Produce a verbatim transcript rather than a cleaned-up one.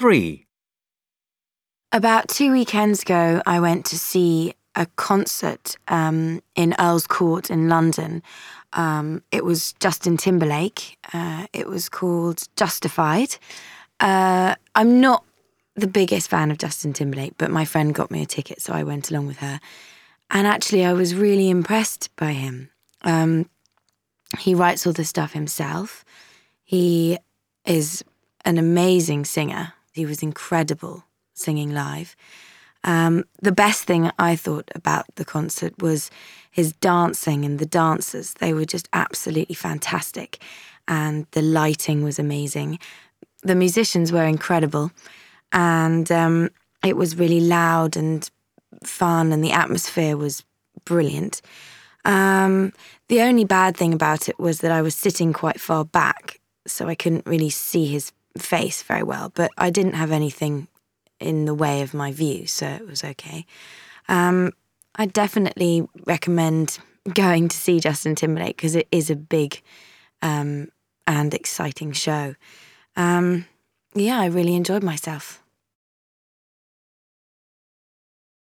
Three. About two weekends ago, I went to see a concert um, in Earl's Court in London. Um, it was Justin Timberlake. Uh, it was called Justified. Uh, I'm not the biggest fan of Justin Timberlake, but my friend got me a ticket, so I went along with her. And actually, I was really impressed by him. Um, he writes all the stuff himself. He is an amazing singer. He was incredible singing live. Um, the best thing I thought about the concert was his dancing and the dancers. They were just absolutely fantastic. And the lighting was amazing. The musicians were incredible. And um, it was really loud and fun, and the atmosphere was brilliant. Um, the only bad thing about it was that I was sitting quite far back, so I couldn't really see his face very well. But I didn't have anything in the way of my view, so it was okay. Um, I definitely recommend going to see Justin Timberlake because it is a big um, and exciting show. Um, yeah, I really enjoyed myself.